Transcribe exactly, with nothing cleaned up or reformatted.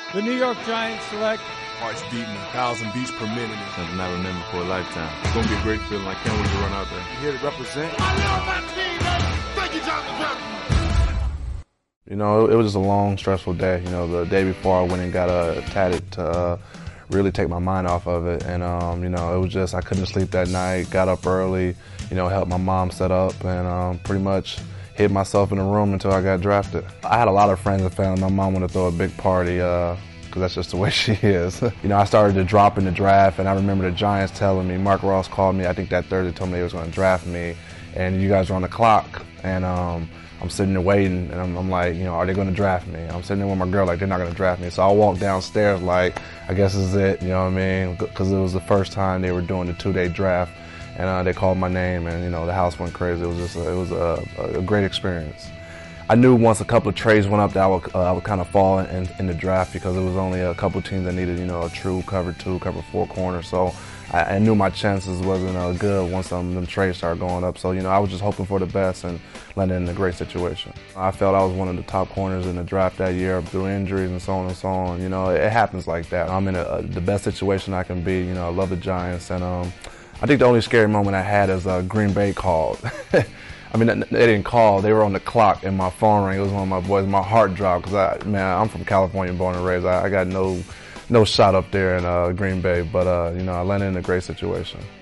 The New York Giants select hearts beating a thousand beats per minute. Something I remember for a lifetime. It's going to be a great feeling. I can't wait to run out there. Here to represent. I love my team, man. Thank you, Jonathan. You know, it was just a long, stressful day. You know, the day before I went and got uh, tatted to uh, really take my mind off of it. And, um, you know, it was just, I couldn't sleep that night, got up early, you know, helped my mom set up, and um, pretty much hid myself in the room until I got drafted. I had a lot of friends and family. My mom wanted to throw a big party, uh, because that's just the way she is. You know, I started to drop in the draft, and I remember the Giants telling me, Mark Ross called me, I think that Thursday, told me they was going to draft me, and you guys were on the clock, and um, I'm sitting there waiting, and I'm, I'm like, you know, are they going to draft me? I'm sitting there with my girl like, they're not going to draft me. So I walked downstairs like, I guess this is it, you know what I mean? Because it was the first time they were doing the two-day draft, and uh, they called my name, and, you know, the house went crazy. It was just, a, it was a, a great experience. I knew once a couple of trades went up that I would, uh, I would kind of fall in, in the draft, because it was only a couple of teams that needed, you know, a true cover two, cover four corner. So I, I knew my chances wasn't uh, good once some of them trades started going up. So, you know, I was just hoping for the best and landed in a great situation. I felt I was one of the top corners in the draft that year through injuries and so on and so on. You know, it, it happens like that. I'm in a, a, the best situation I can be. You know, I love the Giants, and um, I think the only scary moment I had is uh, Green Bay called. I mean, they didn't call. They were on the clock, and my phone rang. It was one of my boys. My heart dropped because, I, man, I'm from California, born and raised. I, I got no, no shot up there in uh, Green Bay, but uh, you know, I landed in a great situation.